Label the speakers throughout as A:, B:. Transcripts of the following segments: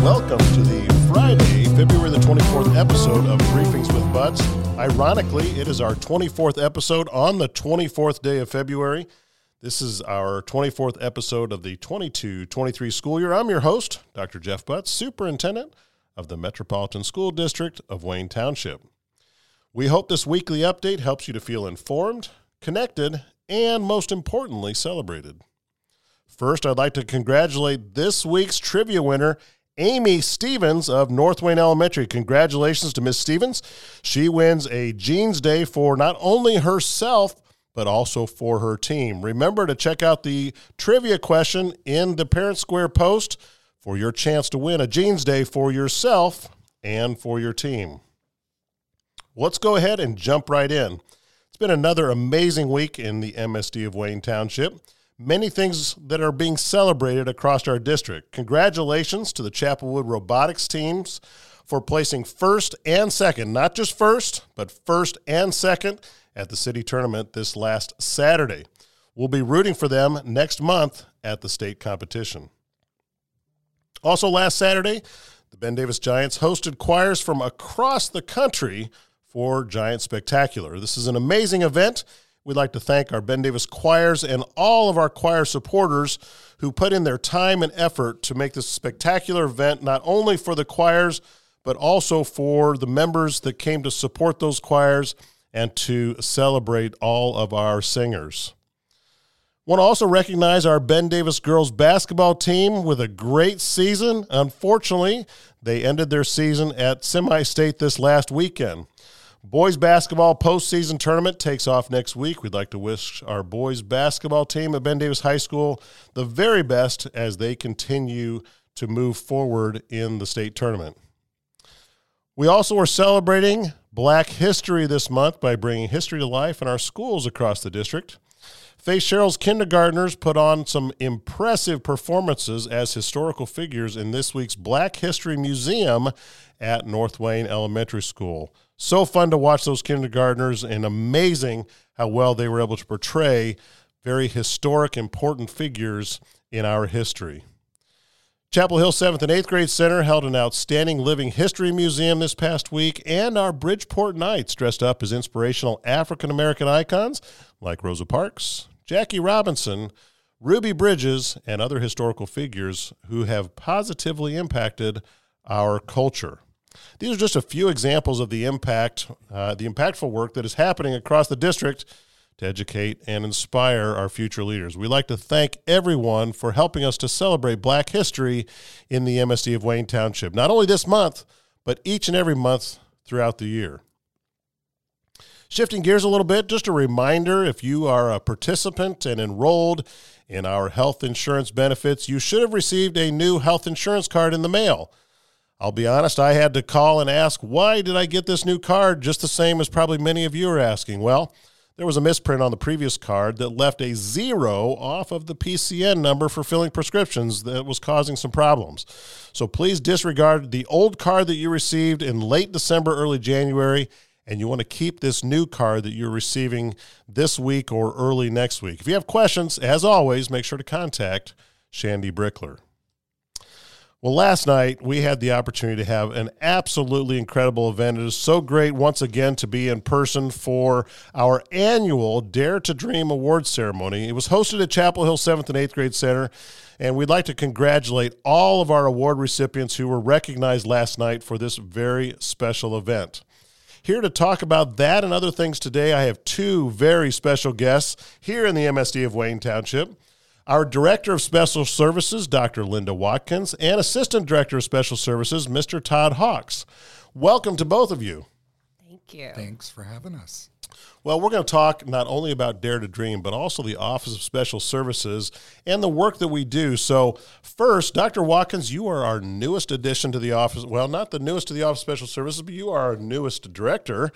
A: Welcome to the Friday, February the 24th episode of Briefings with Butts. Ironically, it is our 24th episode on the 24th day of February. This is our 24th episode of the 22-23 school year. I'm your host, Dr. Jeff Butts, Superintendent of the Metropolitan School District of Wayne Township. We hope this weekly update helps you to feel informed, connected, and most importantly, celebrated. First, I'd like to congratulate this week's trivia winner, Amy Stevens of North Wayne Elementary. Congratulations to Miss Stevens. She wins a Jeans Day for not only herself, but also for her team. Remember to check out the trivia question in the Parent Square post for your chance to win a Jeans Day for yourself and for your team. Let's go ahead and jump right in. It's been another amazing week in the MSD of Wayne Township. Many things that are being celebrated across our district. Congratulations to the Chapelwood robotics teams for placing first and second, not just first, but first and second at the city tournament this last Saturday. We'll be rooting for them next month at the state competition. Also last Saturday, the Ben Davis Giants hosted choirs from across the country for Giant Spectacular. This is an amazing event. We'd like to thank our Ben Davis choirs and all of our choir supporters who put in their time and effort to make this spectacular event, not only for the choirs, but also for the members that came to support those choirs and to celebrate all of our singers. Want to also recognize our Ben Davis girls basketball team with a great season. Unfortunately, they ended their season at semi-state this last weekend. Boys basketball postseason tournament takes off next week. We'd like to wish our boys basketball team at Ben Davis High School the very best as they continue to move forward in the state tournament. We also are celebrating Black History this month by bringing history to life in our schools across the district. Faith Sherrill's kindergartners put on some impressive performances as historical figures in this week's Black History Museum at North Wayne Elementary School. So fun to watch those kindergartners, and amazing how well they were able to portray very historic, important figures in our history. Chapel Hill 7th and 8th grade center held an outstanding living history museum this past week, and our Bridgeport Knights dressed up as inspirational African-American icons like Rosa Parks, Jackie Robinson, Ruby Bridges, and other historical figures who have positively impacted our culture. These are just a few examples of the impactful work that is happening across the district to educate and inspire our future leaders. We'd like to thank everyone for helping us to celebrate Black history in the MSD of Wayne Township, not only this month, but each and every month throughout the year. Shifting gears a little bit, just a reminder, if you are a participant and enrolled in our health insurance benefits, you should have received a new health insurance card in the mail. I'll be honest, I had to call and ask, why did I get this new card, just the same as probably many of you are asking? Well, there was a misprint on the previous card that left a 0 off of the PCN number for filling prescriptions that was causing some problems. So please disregard the old card that you received in late December, early January, and you want to keep this new card that you're receiving this week or early next week. If you have questions, as always, make sure to contact Shandy Brickler. Well, last night we had the opportunity to have an absolutely incredible event. It is so great once again to be in person for our annual Dare to Dream Awards ceremony. It was hosted at Chapel Hill 7th and 8th grade center, and we'd like to congratulate all of our award recipients who were recognized last night for this very special event. Here to talk about that and other things today, I have two very special guests here in the MSD of Wayne Township. Our Director of Special Services, Dr. Linda Watkins, and Assistant Director of Special Services, Mr. Todd Hawks. Welcome to both of you.
B: Thank you.
C: Thanks for having us.
A: Well, we're going to talk not only about Dare to Dream, but also the Office of Special Services and the work that we do. So first, Dr. Watkins, you are our newest addition to the office. Well, not the newest to the Office of Special Services, but you are our newest director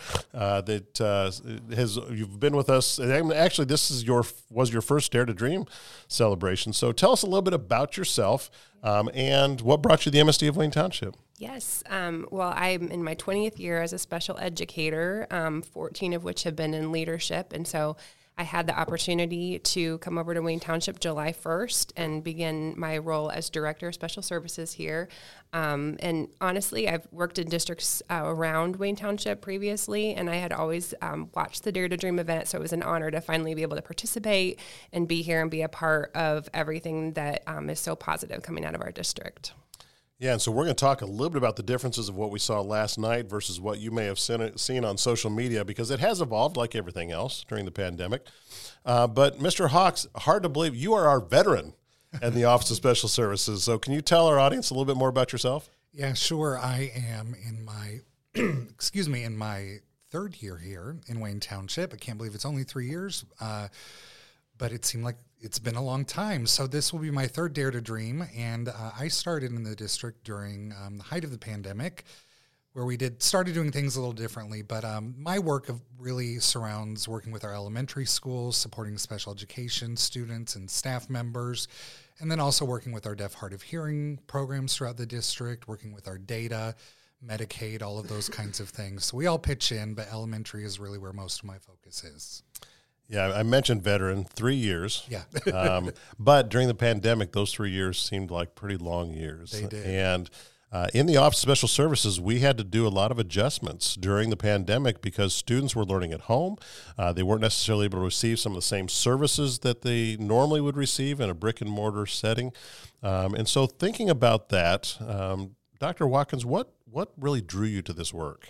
A: you've been with us. And actually, this is was your first Dare to Dream celebration. So tell us a little bit about yourself and what brought you to the MSD of Wayne Township.
B: Yes. Well, I'm in my 20th year as a special educator, 14 of which have been in leadership. And so I had the opportunity to come over to Wayne Township July 1st and begin my role as Director of Special Services here. And honestly, I've worked in districts around Wayne Township previously, and I had always watched the Dare to Dream event, so it was an honor to finally be able to participate and be here and be a part of everything that is so positive coming out of our district.
A: Yeah, and so we're going to talk a little bit about the differences of what we saw last night versus what you may have seen on social media, because it has evolved like everything else during the pandemic. But Mr. Hawks, hard to believe you are our veteran at the Office of Special Services. So can you tell our audience a little bit more about yourself?
C: Yeah, sure. I am in my, in my third year here in Wayne Township. I can't believe it's only 3 years, but it seemed like it's been a long time. So this will be my third Dare to Dream, and I started in the district during the height of the pandemic, where we started doing things a little differently. But my work really surrounds working with our elementary schools, supporting special education students and staff members, and then also working with our deaf, hard of hearing programs throughout the district, working with our data, Medicaid, all of those kinds of things. So we all pitch in, but elementary is really where most of my focus is.
A: Yeah, I mentioned veteran, 3 years.
C: Yeah.
A: But during the pandemic, those 3 years seemed like pretty long years.
C: They did.
A: And in the Office of Special Services, we had to do a lot of adjustments during the pandemic because students were learning at home. They weren't necessarily able to receive some of the same services that they normally would receive in a brick and mortar setting. And so thinking about that, Dr. Watkins, what really drew you to this work?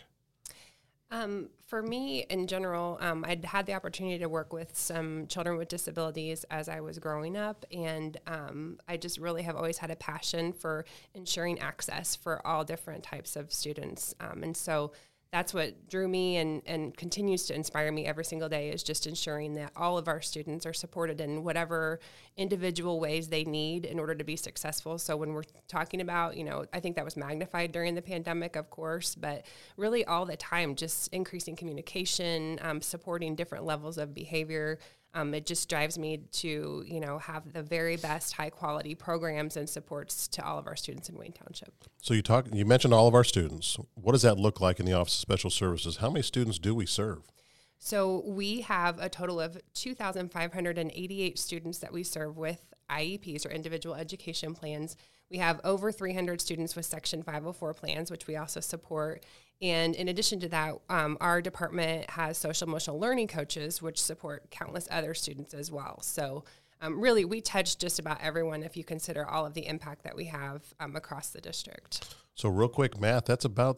B: For me, in general, I'd had the opportunity to work with some children with disabilities as I was growing up, and I just really have always had a passion for ensuring access for all different types of students. And so that's what drew me and continues to inspire me every single day, is just ensuring that all of our students are supported in whatever individual ways they need in order to be successful. So when we're talking about, I think that was magnified during the pandemic, of course, but really all the time, just increasing communication, supporting different levels of behavior. It just drives me to, have the very best high quality programs and supports to all of our students in Wayne Township.
A: So you mentioned all of our students. What does that look like in the Office of Special Services? How many students do we serve?
B: So we have a total of 2,588 students that we serve with IEPs, or individual education plans. We have over 300 students with Section 504 plans, which we also support. And in addition to that, our department has social emotional learning coaches, which support countless other students as well. So really, we touch just about everyone if you consider all of the impact that we have across the district.
A: So real quick math, that's about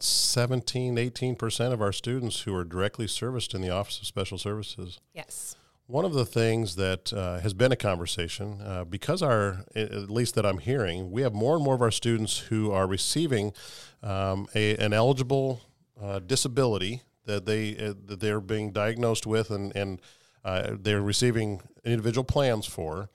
A: 18% of our students who are directly serviced in the Office of Special Services.
B: Yes.
A: One of the things that has been a conversation, because at least that I'm hearing, we have more and more of our students who are receiving an eligible disability that they're being diagnosed with and they're receiving individual plans for.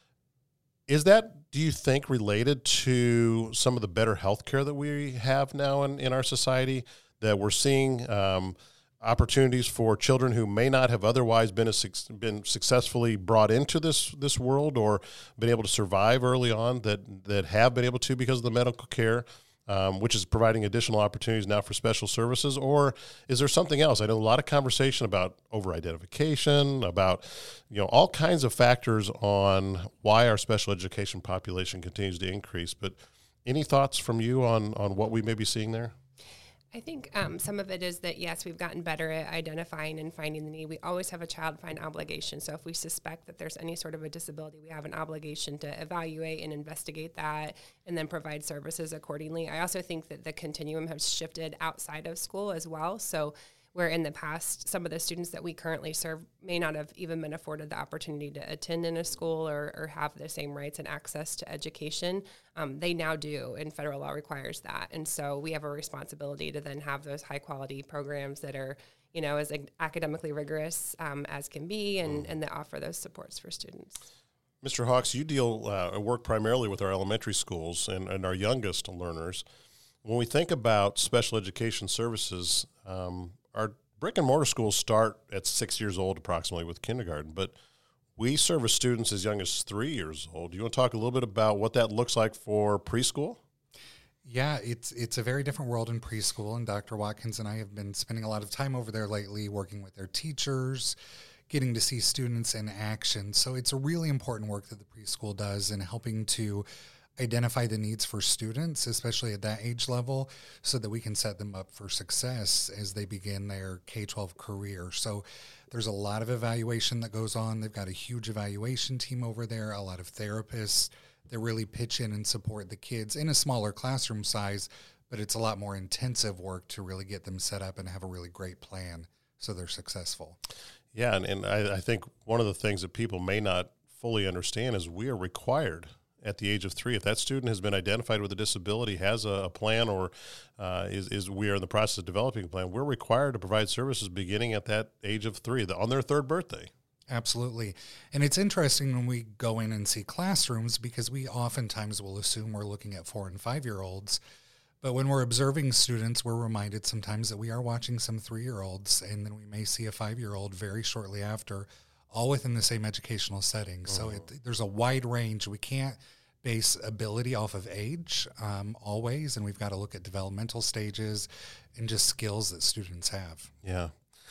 A: Is that, do you think, related to some of the better health care that we have now in our society, that we're seeing opportunities for children who may not have otherwise been successfully brought into this world or been able to survive early on, that have been able to because of the medical care, which is providing additional opportunities now for special services? Or is there something else? I know a lot of conversation about over-identification, about all kinds of factors on why our special education population continues to increase. But any thoughts from you on what we may be seeing there?
B: I think some of it is that, yes, we've gotten better at identifying and finding the need. We always have a child-find obligation. So if we suspect that there's any sort of a disability, we have an obligation to evaluate and investigate that and then provide services accordingly. I also think that the continuum has shifted outside of school as well. So where in the past, some of the students that we currently serve may not have even been afforded the opportunity to attend in a school or have the same rights and access to education, they now do, and federal law requires that. And so we have a responsibility to then have those high-quality programs that are, as academically rigorous as can be, and that offer those supports for students.
A: Mr. Hawks, you work primarily with our elementary schools and our youngest learners. When we think about special education services, our brick and mortar schools start at 6 years old approximately with kindergarten, but we service students as young as 3 years old. Do you want to talk a little bit about what that looks like for preschool?
C: Yeah, it's a very different world in preschool, and Dr. Watkins and I have been spending a lot of time over there lately working with their teachers, getting to see students in action. So it's a really important work that the preschool does in helping to identify the needs for students, especially at that age level, so that we can set them up for success as they begin their K-12 career. So there's a lot of evaluation that goes on. They've got a huge evaluation team over there, a lot of therapists that really pitch in and support the kids in a smaller classroom size, but it's a lot more intensive work to really get them set up and have a really great plan so they're successful.
A: Yeah, and I think one of the things that people may not fully understand is we are required at the age of 3. If that student has been identified with a disability, has a plan, or we are in the process of developing a plan, we're required to provide services beginning at that age of 3, on their 3rd birthday.
C: Absolutely. And it's interesting when we go in and see classrooms, because we oftentimes will assume we're looking at 4 and 5-year-olds. But when we're observing students, we're reminded sometimes that we are watching some 3-year-olds, and then we may see a 5-year-old very shortly after, all within the same educational setting. So there's a wide range. We can't base ability off of age always, and we've got to look at developmental stages and just skills that students have.
A: Yeah.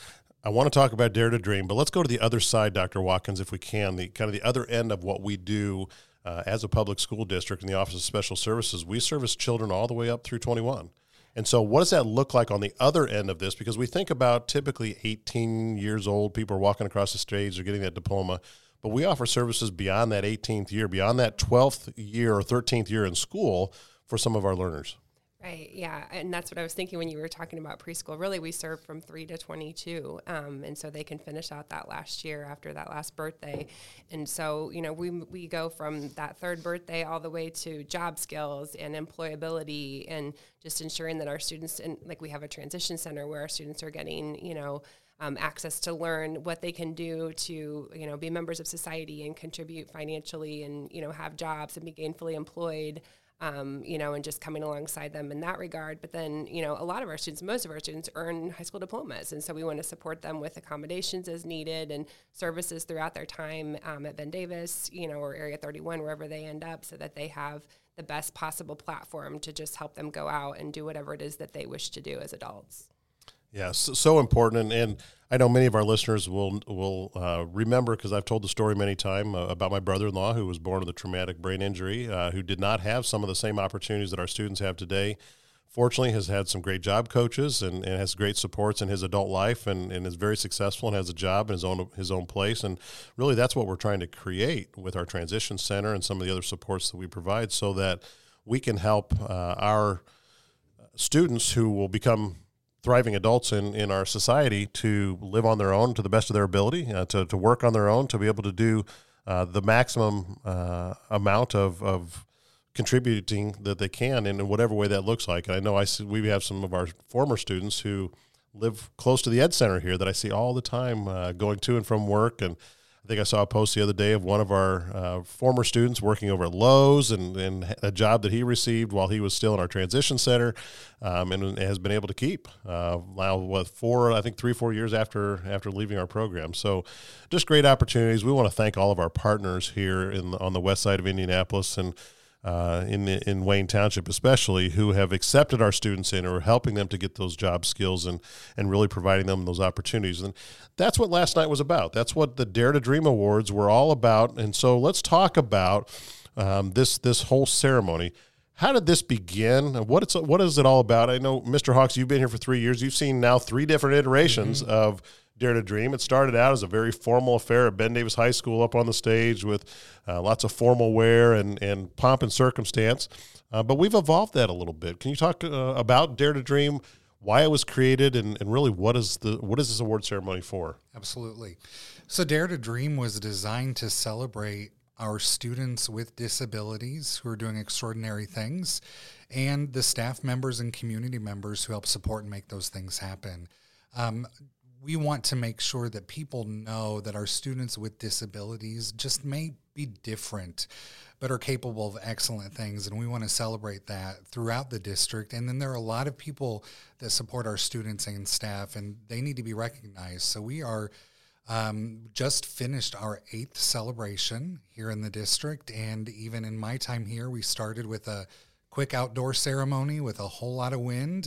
A: I want to talk about Dare to Dream, but let's go to the other side, Dr. Watkins, if we can, the kind of the other end of what we do as a public school district in the Office of Special Services. We service children all the way up through 21. And so what does that look like on the other end of this? Because we think about typically 18 years old, people are walking across the stage, they're getting that diploma, but we offer services beyond that 18th year, beyond that 12th year or 13th year in school for some of our learners.
B: Right, yeah, and that's what I was thinking when you were talking about preschool. Really, we serve from 3 to 22, and so they can finish out that last year after that last birthday. And so, you know, we go from that 3rd birthday all the way to job skills and employability, and just ensuring that our students, and like we have a transition center where our students are getting, you know, access to learn what they can do to, you know, be members of society and contribute financially, and, you know, have jobs and be gainfully employed. You know, and just coming alongside them in that regard. But then, you know, a lot of our students, most of our students earn high school diplomas. And so we want to support them with accommodations as needed and services throughout their time at Ben Davis, you know, or Area 31, wherever they end up, so that they have the best possible platform to just help them go out and do whatever it is that they wish to do as adults.
A: Yeah, so important, and I know many of our listeners will remember, because I've told the story many times about my brother-in-law who was born with a traumatic brain injury, who did not have some of the same opportunities that our students have today. Fortunately, has had some great job coaches and has great supports in his adult life, and is very successful and has a job in his own place. And really, that's what we're trying to create with our transition center and some of the other supports that we provide, so that we can help our students who will become thriving adults in our society to live on their own to the best of their ability, to work on their own, to be able to do the maximum amount of contributing that they can in whatever way that looks like. And I know we have some of our former students who live close to the Ed Center here that I see all the time going to and from work. And I think I saw a post the other day of one of our former students working over at Lowe's and a job that he received while he was still in our transition center, and has been able to keep now 3 or 4 years after leaving our program. So just great opportunities. We want to thank all of our partners here on the west side of Indianapolis and in Wayne Township especially, who have accepted our students in, or helping them to get those job skills and really providing them those opportunities. And that's what last night was about. That's what the Dare to Dream Awards were all about. And so let's talk about this whole ceremony. How did this begin? What is it all about? I know, Mr. Hawks, you've been here for 3 years. You've seen now 3 different iterations of Dare to Dream. It started out as a very formal affair at Ben Davis High School, up on the stage with lots of formal wear and pomp and circumstance. But we've evolved that a little bit. Can you talk about Dare to Dream, why it was created, and really what is this award ceremony for?
C: Absolutely. So Dare to Dream was designed to celebrate our students with disabilities who are doing extraordinary things, and the staff members and community members who help support and make those things happen. We want to make sure that people know that our students with disabilities just may be different, but are capable of excellent things, and we want to celebrate that throughout the district. And then there are a lot of people that support our students and staff, and they need to be recognized. So we are just finished our 8th celebration here in the district, and even in my time here, we started with a quick outdoor ceremony with a whole lot of wind.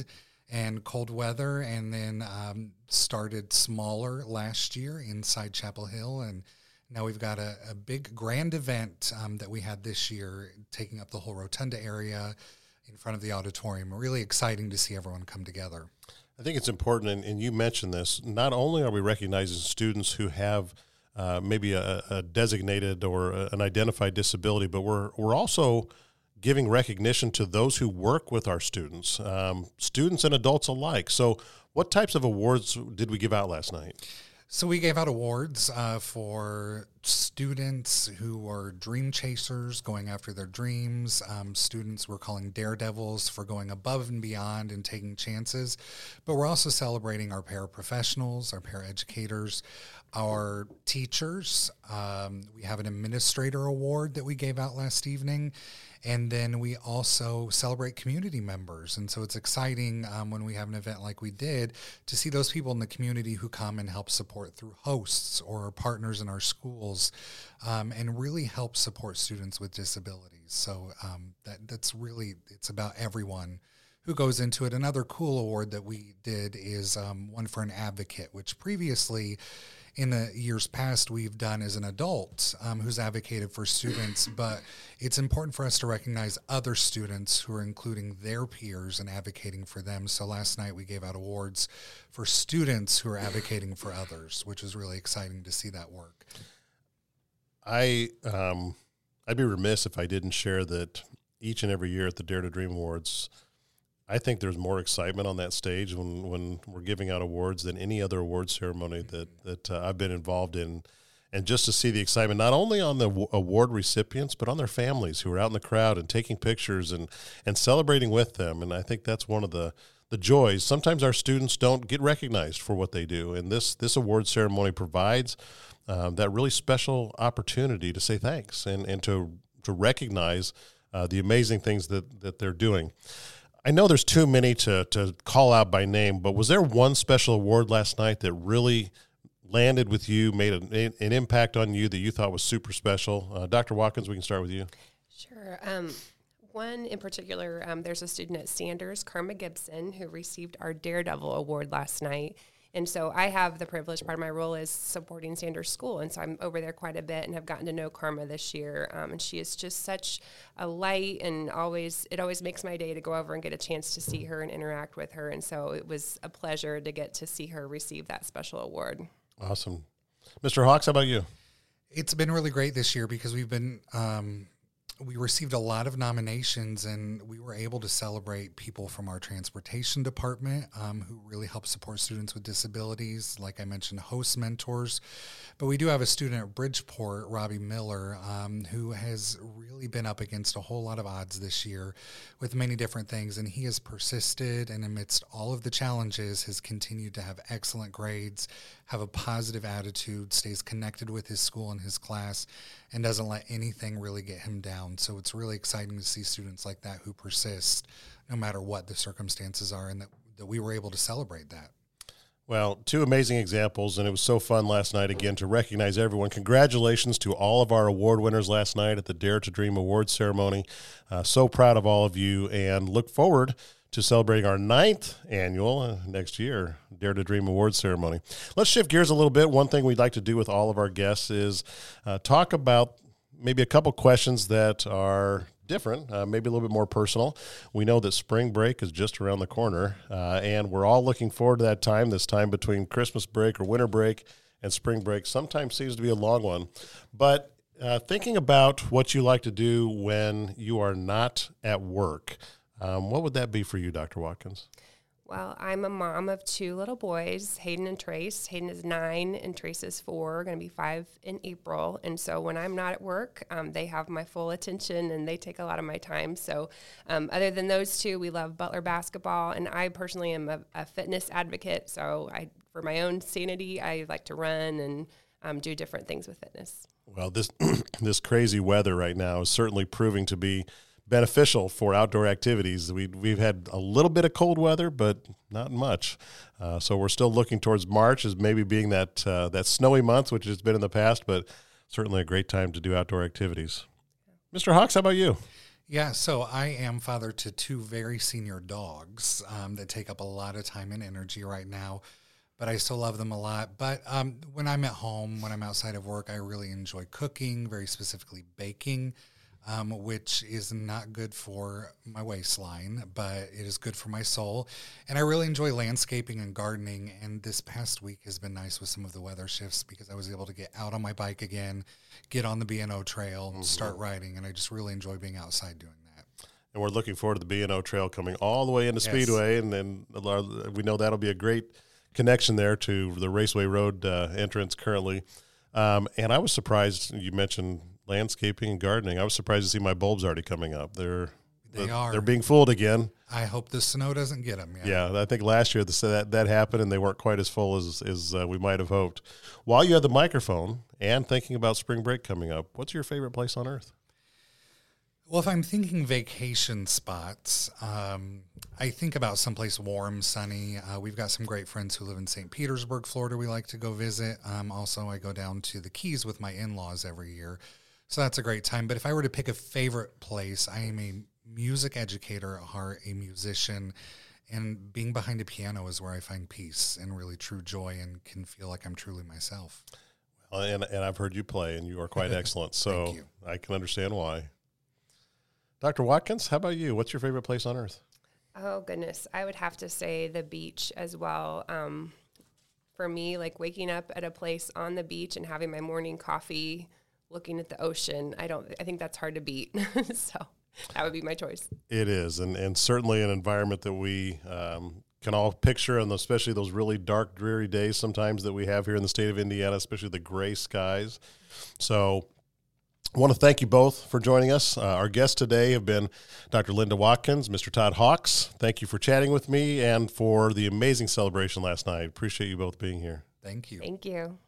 C: and cold weather, and then started smaller last year inside Chapel Hill, and now we've got a big grand event that we had this year, taking up the whole rotunda area in front of the auditorium. Really exciting to see everyone come together.
A: I think it's important, and you mentioned this, not only are we recognizing students who have maybe a designated or an identified disability, but we're also giving recognition to those who work with our students, students and adults alike. So what types of awards did we give out last night?
C: So we gave out awards for students who are dream chasers, going after their dreams. Students we're calling daredevils for going above and beyond and taking chances. But we're also celebrating our paraprofessionals, our paraeducators, our teachers. We have an administrator award that we gave out last evening. And then we also celebrate community members. And so it's exciting when we have an event like we did to see those people in the community who come and help support through hosts or partners in our schools and really help support students with disabilities. So that's really, it's about everyone who goes into it. Another cool award that we did is one for an advocate, which previously in the years past we've done as an adult who's advocated for students, but it's important for us to recognize other students who are including their peers and advocating for them. So last night we gave out awards for students who are advocating for others, which is really exciting to see that work.
A: I'd be remiss if I didn't share that each and every year at the Dare to Dream Awards, I think there's more excitement on that stage when we're giving out awards than any other award ceremony that I've been involved in. And just to see the excitement, not only on the award recipients, but on their families who are out in the crowd and taking pictures and celebrating with them. And I think that's one of the joys. Sometimes our students don't get recognized for what they do. And this award ceremony provides that really special opportunity to say thanks and to recognize the amazing things that they're doing. I know there's too many to call out by name, but was there one special award last night that really landed with you, made an impact on you that you thought was super special? Dr. Watkins, we can start with you.
B: Sure. One in particular, there's a student at Sanders, Karma Gibson, who received our Daredevil Award last night. And so I have the privilege, part of my role is supporting Sanders School. And so I'm over there quite a bit and have gotten to know Karma this year. And she is just such a light, and it always makes my day to go over and get a chance to see her and interact with her. And so it was a pleasure to get to see her receive that special award.
A: Awesome. Mr. Hawks, how about you?
C: It's been really great this year because we've been we received a lot of nominations, and we were able to celebrate people from our transportation department who really help support students with disabilities. Like I mentioned, host mentors. But we do have a student at Bridgeport, Robbie Miller, who has really been up against a whole lot of odds this year with many different things. And he has persisted, and amidst all of the challenges, has continued to have excellent grades, have a positive attitude, stays connected with his school and his class, and doesn't let anything really get him down. So it's really exciting to see students like that who persist no matter what the circumstances are, and that we were able to celebrate that.
A: Well, two amazing examples, and it was so fun last night again to recognize everyone. Congratulations to all of our award winners last night at the Dare to Dream Awards ceremony. So proud of all of you, and look forward to celebrating our 9th annual next year Dare to Dream Awards ceremony. Let's shift gears a little bit. One thing we'd like to do with all of our guests is talk about maybe a couple questions that are different, maybe a little bit more personal. We know that spring break is just around the corner, and we're all looking forward to that time. This time between Christmas break or winter break and spring break sometimes seems to be a long one. But thinking about what you like to do when you are not at work, what would that be for you, Dr. Watkins?
B: Well, I'm a mom of 2 little boys, Hayden and Trace. Hayden is 9 and Trace is 4, going to be 5 in April. And so when I'm not at work, they have my full attention and they take a lot of my time. So other than those 2, we love Butler basketball. And I personally am a fitness advocate. So for my own sanity, I like to run and do different things with fitness.
A: Well, this crazy weather right now is certainly proving to be beneficial for outdoor activities. We've had a little bit of cold weather, but not much. So we're still looking towards March as maybe being that snowy month, which has been in the past, but certainly a great time to do outdoor activities. Mr. Hawks, how about you?
C: Yeah, so I am father to 2 very senior dogs that take up a lot of time and energy right now, but I still love them a lot. But when I'm at home, when I'm outside of work, I really enjoy cooking, very specifically baking, which is not good for my waistline, but it is good for my soul. And I really enjoy landscaping and gardening, and this past week has been nice with some of the weather shifts because I was able to get out on my bike again, get on the B&O trail, start riding, and I just really enjoy being outside doing that.
A: And we're looking forward to the B&O trail coming all the way into Speedway, and then we know that'll be a great connection there to the Raceway Road entrance currently. And I was surprised you mentioned landscaping and gardening. I was surprised to see my bulbs already coming up. They're being fooled again.
C: I hope the snow doesn't get them.
A: Yeah, I think last year that happened, and they weren't quite as full as we might have hoped. While you had the microphone and thinking about spring break coming up, what's your favorite place on earth?
C: Well, if I'm thinking vacation spots, I think about someplace warm, sunny. We've got some great friends who live in St. Petersburg, Florida, we like to go visit. Also, I go down to the Keys with my in-laws every year. So that's a great time. But if I were to pick a favorite place, I am a music educator at heart, a musician, and being behind a piano is where I find peace and really true joy and can feel like I'm truly myself.
A: Well, and I've heard you play, and you are quite excellent. So
C: Thank you.
A: I can understand why. Dr. Watkins, how about you? What's your favorite place on earth?
B: Oh, goodness. I would have to say the beach as well. For me, like waking up at a place on the beach and having my morning coffee, looking at the ocean, I think that's hard to beat. So that would be my choice.
A: It is, and certainly an environment that we can all picture, and especially those really dark, dreary days sometimes that we have here in the state of Indiana, especially the gray skies. So I want to thank you both for joining us. Our guests today have been Dr. Linda Watkins, Mr. Todd Hawks. Thank you for chatting with me and for the amazing celebration last night. Appreciate you both being here.
C: Thank you.
B: Thank you.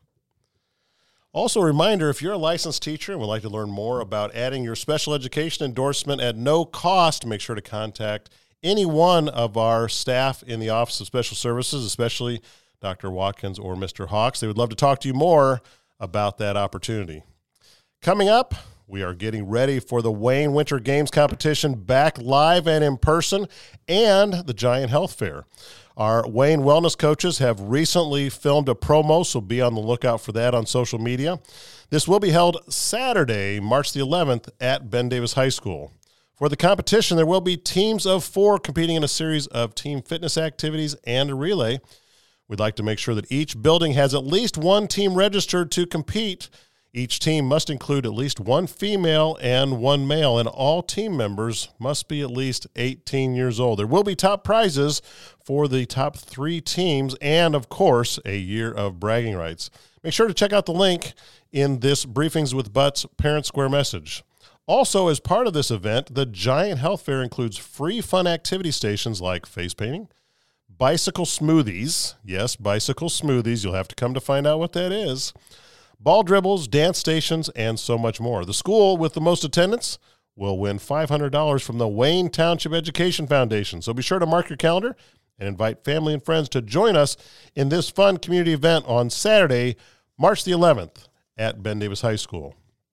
A: Also, a reminder, if you're a licensed teacher and would like to learn more about adding your special education endorsement at no cost, make sure to contact any one of our staff in the Office of Special Services, especially Dr. Watkins or Mr. Hawks. They would love to talk to you more about that opportunity. Coming up, we are getting ready for the Wayne Winter Games competition back live and in person, and the Giant Health Fair. Our Wayne wellness coaches have recently filmed a promo, so be on the lookout for that on social media. This will be held Saturday, March the 11th at Ben Davis High School. For the competition, there will be teams of 4 competing in a series of team fitness activities and a relay. We'd like to make sure that each building has at least one team registered to compete. Each team must include at least one female and one male, and all team members must be at least 18 years old. There will be top prizes for the top 3 teams and, of course, a year of bragging rights. Make sure to check out the link in this Briefings with Butts Parent Square message. Also, as part of this event, the Giant Health Fair includes free fun activity stations like face painting, bicycle smoothies. Yes, bicycle smoothies. You'll have to come to find out what that is. Ball dribbles, dance stations, and so much more. The school with the most attendance will win $500 from the Wayne Township Education Foundation. So be sure to mark your calendar and invite family and friends to join us in this fun community event on Saturday, March the 11th at Ben Davis High School.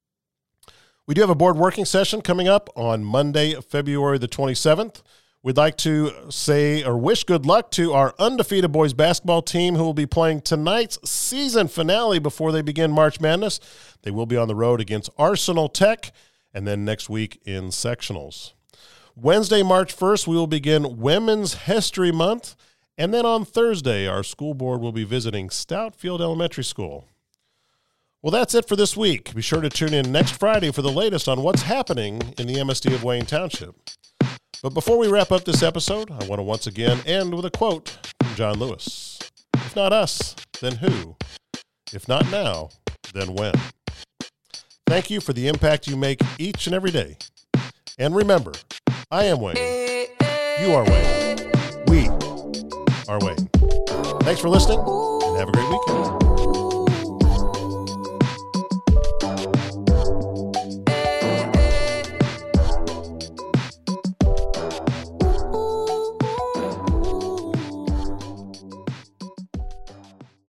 A: We do have a board working session coming up on Monday, February the 27th. We'd like to say or wish good luck to our undefeated boys basketball team who will be playing tonight's season finale before they begin March Madness. They will be on the road against Arsenal Tech and then next week in sectionals. Wednesday, March 1st, we will begin Women's History Month. And then on Thursday, our school board will be visiting Stoutfield Elementary School. Well, that's it for this week. Be sure to tune in next Friday for the latest on what's happening in the MSD of Wayne Township. But before we wrap up this episode, I want to once again end with a quote from John Lewis. If not us, then who? If not now, then when? Thank you for the impact you make each and every day. And remember, I am Wayne. You are Wayne. We are Wayne. Thanks for listening, and have a great weekend.